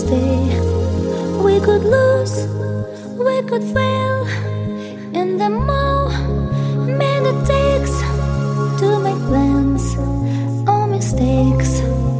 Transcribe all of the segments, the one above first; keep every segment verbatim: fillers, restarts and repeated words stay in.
stay. We could lose, we could fail, and the more man it takes to make plans or mistakes.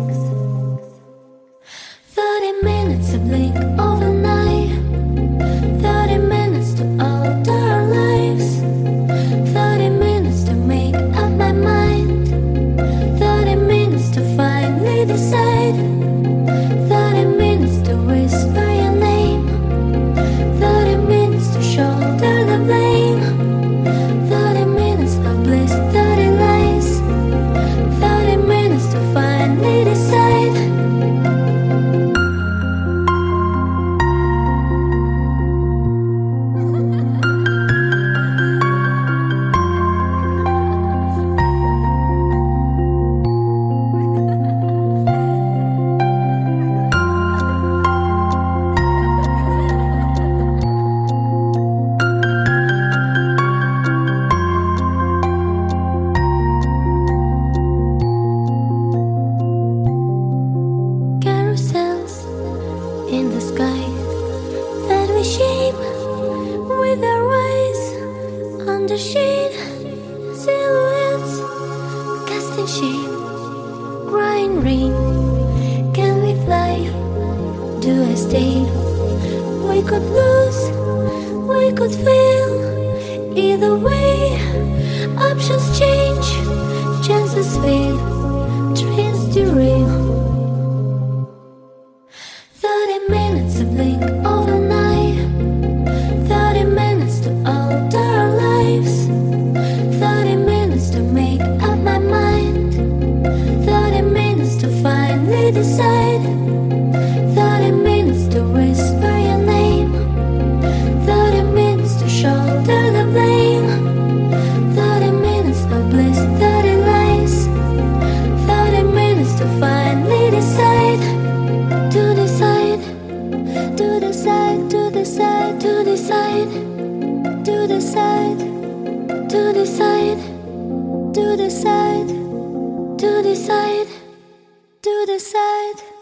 Thirty minutes to blink overnight, thirty minutes to alter our lives, thirty minutes to make up my mind, thirty minutes to finally decide, thirty minutes to whisper your name, thirty minutes to shoulder the blame, thirty minutes of bliss, thirty lies, thirty minutes to finally decide. In the sky that we shape with our eyes, under shade, silhouettes casting shame, crying rain. Can we fly? Do I stay? We could lose, we could fail. Either way, options change, chances fail, trains derail. Thirty minutes to blink overnight, thirty minutes to alter our lives, thirty minutes to make up my mind, thirty minutes to finally decide, thirty minutes to whisper your name, thirty minutes to shoulder the blame, thirty minutes of bliss, thirty lies, thirty minutes to finally decide. To decide, to decide, to decide, to decide, to decide, to decide, to decide, to decide, to decide.